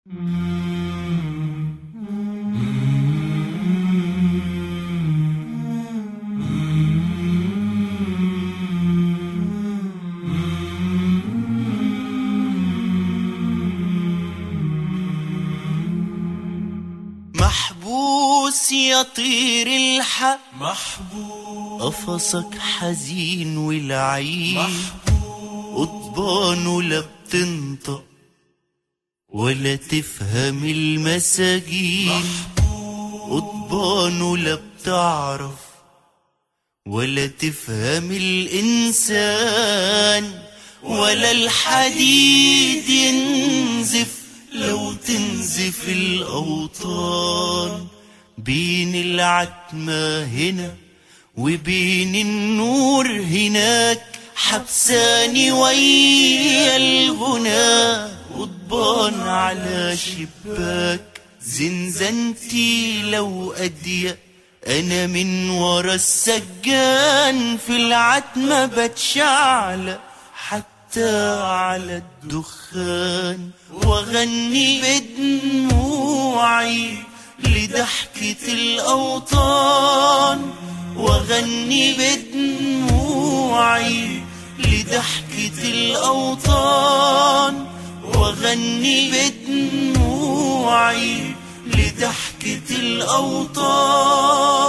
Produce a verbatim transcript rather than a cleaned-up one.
محبوس يا طير الحق، محبوس قفصك حزين والعين محبوس قضبانه لا بتنطق ولا تفهم المساجين، قضبانه لا بتعرف ولا تفهم الإنسان، ولا الحديد ينزف لو تنزف الأوطان. بين العتمة هنا وبين النور هناك، حبساني ويا الغنى قضبان على شباك. زنزانتي لو أضيق أنا من ورا السجان، في العتمة بتشعلق حتى على الدخان، وأغني بدموعي لضحكة الأوطان، وأغني بدموعي لضحكة الأوطان، وأغني بدموعي لضحكة الأوطان.